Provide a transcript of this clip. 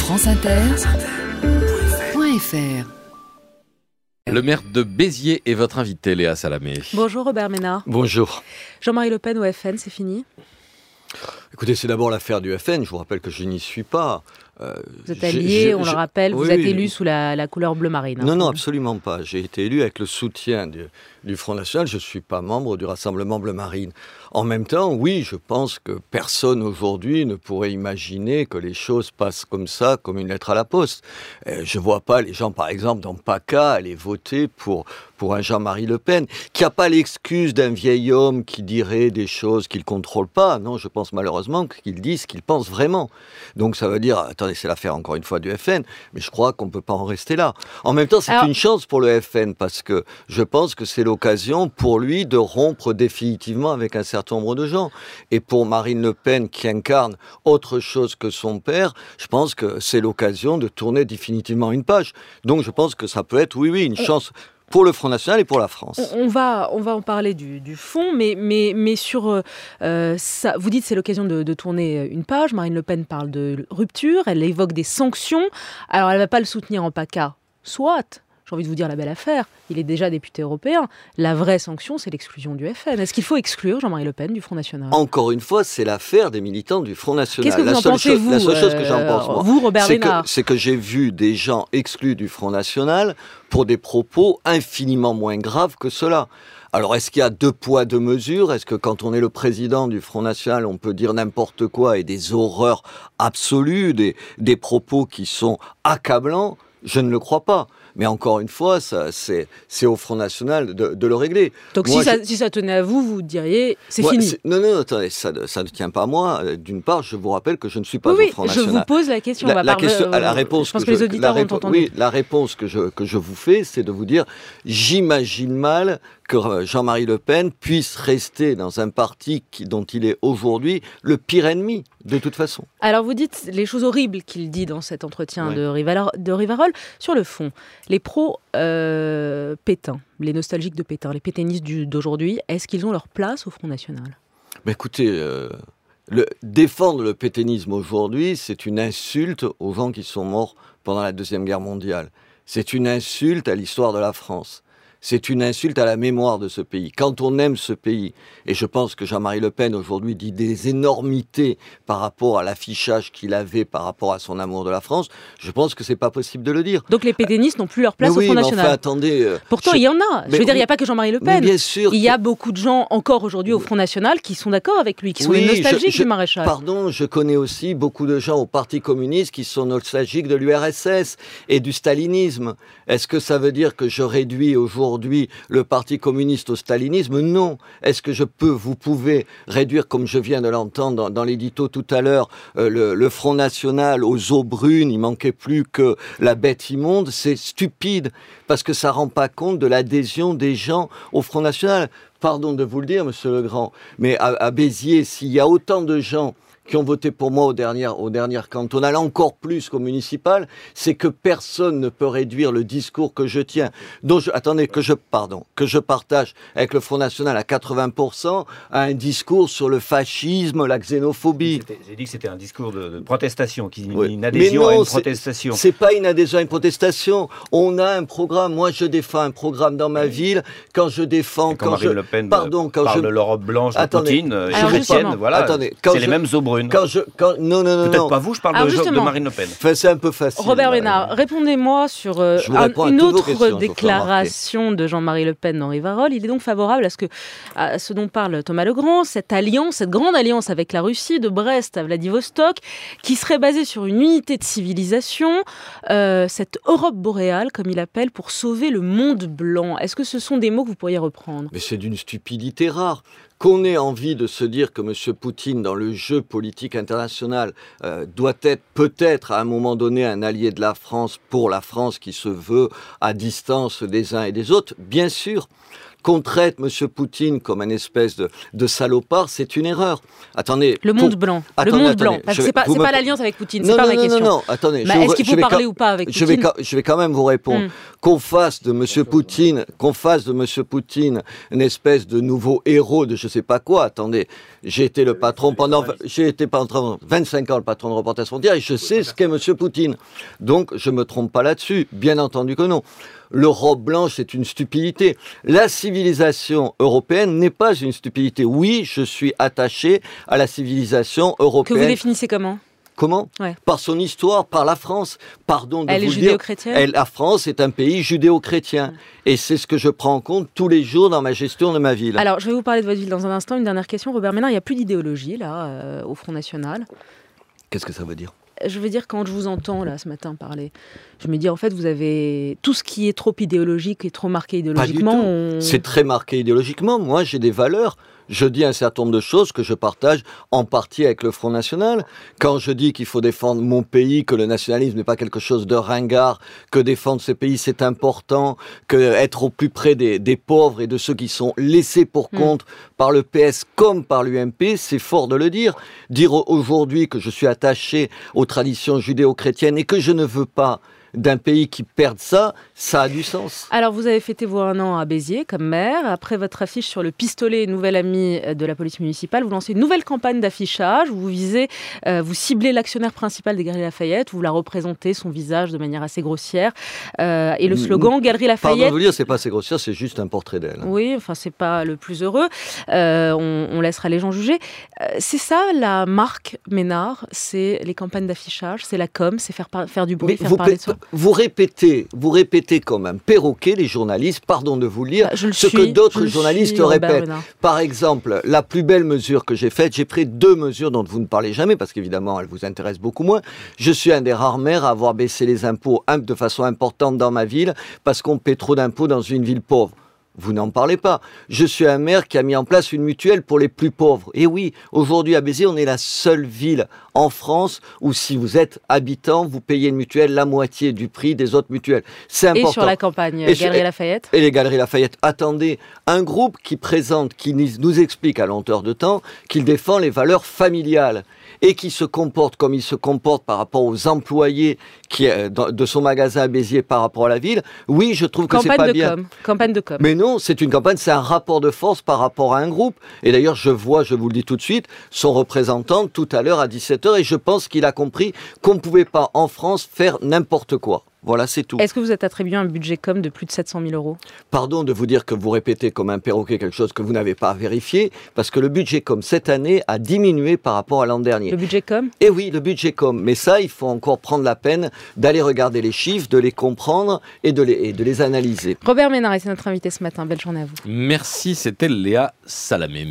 franceinter.fr. Le maire de Béziers est votre invité, Léa Salamé. Bonjour Robert Ménard. Bonjour. Jean-Marie Le Pen au FN, c'est fini ? Écoutez, c'est d'abord l'affaire du FN. Je vous rappelle que je n'y suis pas. Vous êtes allié, on le rappelle, vous êtes élu sous la couleur bleu marine. Non, absolument pas. J'ai été élu avec le soutien du Front National. Je ne suis pas membre du Rassemblement bleu marine. En même temps, oui, je pense que personne aujourd'hui ne pourrait imaginer que les choses passent comme ça, comme une lettre à la poste. Je ne vois pas les gens, par exemple, dans PACA, aller voter pour un Jean-Marie Le Pen, qui n'a pas l'excuse d'un vieil homme qui dirait des choses qu'il ne contrôle pas. Non, je pense malheureusement qu'il dit ce qu'il pense vraiment. Donc ça veut dire, attendez, c'est l'affaire encore une fois du FN, mais je crois qu'on ne peut pas en rester là. En même temps, c'est une chance pour le FN, parce que je pense que c'est l'occasion pour lui de rompre définitivement avec un certain nombre de gens. Et pour Marine Le Pen, qui incarne autre chose que son père, je pense que c'est l'occasion de tourner définitivement une page. Donc je pense que ça peut être, oui, une chance pour le Front National et pour la France. On va en parler du fond, mais sur ça, vous dites que c'est l'occasion de tourner une page. Marine Le Pen parle de rupture, elle évoque des sanctions. Alors elle ne va pas le soutenir en PACA, soit. J'ai envie de vous dire la belle affaire, il est déjà député européen. La vraie sanction, c'est l'exclusion du FN. Est-ce qu'il faut exclure Jean-Marie Le Pen du Front National ? Encore une fois, c'est l'affaire des militants du Front National. Qu'est-ce que vous en pensez, vous ? La seule chose que j'en pense, moi, vous, Robert Ménard, c'est que j'ai vu des gens exclus du Front National pour des propos infiniment moins graves que cela. Alors, est-ce qu'il y a deux poids, deux mesures ? Est-ce que quand on est le président du Front National, on peut dire n'importe quoi et des horreurs absolues, des propos qui sont accablants ? Je ne le crois pas. Mais encore une fois, c'est au Front National de le régler. Donc moi, si ça tenait à vous, vous diriez c'est fini. Non, attendez, ça ne tient pas à moi. D'une part, je vous rappelle que je ne suis pas au Front National. Je vous pose la question. La réponse que les auditeurs ont entendu. Oui, la réponse que je vous fais, c'est de vous dire, j'imagine mal que Jean-Marie Le Pen puisse rester dans un parti dont il est aujourd'hui le pire ennemi, de toute façon. Alors vous dites les choses horribles qu'il dit dans cet entretien de Rivarol. Sur le fond, les pro-Pétain, les nostalgiques de Pétain, les pétainistes d'aujourd'hui, est-ce qu'ils ont leur place au Front National ? Écoutez, défendre le pétainisme aujourd'hui, c'est une insulte aux gens qui sont morts pendant la Deuxième Guerre mondiale. C'est une insulte à l'histoire de la France. C'est une insulte à la mémoire de ce pays. Quand on aime ce pays, et je pense que Jean-Marie Le Pen aujourd'hui dit des énormités par rapport à l'affichage qu'il avait par rapport à son amour de la France, je pense que c'est pas possible de le dire. Donc les pétainistes n'ont plus leur place au Front National. Enfin, attendez. Pourtant, il y en a. Je veux dire, il n'y a pas que Jean-Marie Le Pen. Bien sûr. Il y a beaucoup de gens encore aujourd'hui au Front National qui sont d'accord avec lui, qui sont des nostalgiques du maréchal. Pardon, je connais aussi beaucoup de gens au Parti communiste qui sont nostalgiques de l'URSS et du stalinisme. Est-ce que ça veut dire que je réduis aujourd'hui le Parti communiste au stalinisme ? Non. Est-ce que vous pouvez réduire, comme je viens de l'entendre dans l'édito tout à l'heure, le Front National aux eaux brunes, il manquait plus que la bête immonde ? C'est stupide, parce que ça rend pas compte de l'adhésion des gens au Front National. Pardon de vous le dire, monsieur Legrand, mais à Béziers, s'il y a autant de gens qui ont voté pour moi aux dernières cantonales, encore plus qu'au municipal, c'est que personne ne peut réduire le discours que je tiens, que je partage avec le Front National à 80%, à un discours sur le fascisme, la xénophobie. J'ai dit que c'était un discours de protestation, une adhésion à une protestation. C'est pas une adhésion à une protestation. On a un programme. Moi, je défends un programme dans ma ville. Quand je défends, quand Marine Le Pen parle de l'Europe blanche de Poutine, chrétienne, voilà, c'est les mêmes eaux brunes. Non. Peut-être pas vous, je parle de Marine Le Pen. Enfin, c'est un peu facile. Robert Ménard, répondez-moi sur une autre déclaration de Jean-Marie Le Pen dans Rivarol. Il est donc favorable à ce dont parle Thomas Legrand, cette grande alliance avec la Russie, de Brest à Vladivostok, qui serait basée sur une unité de civilisation, cette Europe boréale, comme il appelle, pour sauver le monde blanc. Est-ce que ce sont des mots que vous pourriez reprendre ? Mais c'est d'une stupidité rare. Qu'on ait envie de se dire que M. Poutine, dans le jeu politique international, doit être peut-être à un moment donné un allié de la France, pour la France qui se veut à distance des uns et des autres, bien sûr. qu'on traite M. Poutine comme une espèce de salopard, c'est une erreur. Attendez. Le monde blanc. Parce que c'est pas l'alliance avec Poutine, c'est pas ma question. Non, attendez. Est-ce qu'il faut parler ou pas avec Poutine ? Je vais quand même vous répondre. Qu'on fasse de M. Poutine une espèce de nouveau héros de je sais pas quoi. Attendez, j'ai été pendant 25 ans le patron de Reporters sans frontières et je sais ce qu'est M. Poutine. Donc, je me trompe pas là-dessus. Bien entendu que non. L'Europe blanche, c'est une stupidité. La civilisation européenne n'est pas une stupidité. Oui, je suis attaché à la civilisation européenne. Que vous définissez comment ? Comment ? Par son histoire, par la France. Pardon de Elle vous est le judéo-chrétienne ? La France est un pays judéo-chrétien. Et c'est ce que je prends en compte tous les jours dans ma gestion de ma ville. Alors, je vais vous parler de votre ville dans un instant. Une dernière question. Robert Ménard, il n'y a plus d'idéologie, là, au Front National. Qu'est-ce que ça veut dire ? Je veux dire, quand je vous entends, là, ce matin, parler, je me dis, en fait, vous avez tout ce qui est trop idéologique et trop marqué idéologiquement. Pas du tout. C'est très marqué idéologiquement. Moi, j'ai des valeurs. Je dis un certain nombre de choses que je partage en partie avec le Front National. Quand je dis qu'il faut défendre mon pays, que le nationalisme n'est pas quelque chose de ringard, que défendre ce pays c'est important, que être au plus près des pauvres et de ceux qui sont laissés pour compte par le PS comme par l'UMP, c'est fort de le dire. Dire aujourd'hui que je suis attaché aux traditions judéo-chrétiennes et que je ne veux pas d'un pays qui perde ça, ça a du sens. Alors, vous avez fêté vos 1 an à Béziers comme maire. Après votre affiche sur le pistolet, nouvel ami de la police municipale, vous lancez une nouvelle campagne d'affichage. Vous ciblez l'actionnaire principal des Galeries Lafayette. Vous la représentez, son visage, de manière assez grossière. Et le slogan Galeries Lafayette... Pardon de vous dire, c'est pas assez grossière, c'est juste un portrait d'elle. Oui, enfin, c'est pas le plus heureux. On laissera les gens juger. C'est ça, la marque Ménard, c'est les campagnes d'affichage, c'est la com, c'est faire du bruit, faire parler de soi. Vous répétez comme un perroquet, les journalistes, pardon de vous le dire, que d'autres journalistes répètent. Par exemple, la plus belle mesure que j'ai faite, j'ai pris 2 mesures dont vous ne parlez jamais, parce qu'évidemment, elles vous intéressent beaucoup moins. Je suis un des rares maires à avoir baissé les impôts de façon importante dans ma ville, parce qu'on paie trop d'impôts dans une ville pauvre. Vous n'en parlez pas. Je suis un maire qui a mis en place une mutuelle pour les plus pauvres. Et oui, aujourd'hui à Béziers, on est la seule ville en France où si vous êtes habitant, vous payez une mutuelle la moitié du prix des autres mutuelles. C'est important. Et sur la campagne Galeries Lafayette ? Et les Galeries Lafayette. Attendez, un groupe qui nous explique à longueur de temps qu'il défend les valeurs familiales et qui se comporte comme il se comporte par rapport aux employés de son magasin à Béziers par rapport à la ville, oui, je trouve que c'est pas bien. Campagne de com. Mais non, c'est une campagne, c'est un rapport de force par rapport à un groupe. Et d'ailleurs, je vous le dis tout de suite, son représentant tout à l'heure à 17h, et je pense qu'il a compris qu'on ne pouvait pas en France faire n'importe quoi. Voilà, c'est tout. Est-ce que vous êtes attribué un budget com de plus de 700 000 euros ? Pardon de vous dire que vous répétez comme un perroquet quelque chose que vous n'avez pas vérifié, parce que le budget com cette année a diminué par rapport à l'an dernier. Le budget com ? Eh oui, le budget com. Mais ça, il faut encore prendre la peine d'aller regarder les chiffres, de les comprendre et de les analyser. Robert Ménard, c'est notre invité ce matin. Belle journée à vous. Merci, c'était Léa Salamé.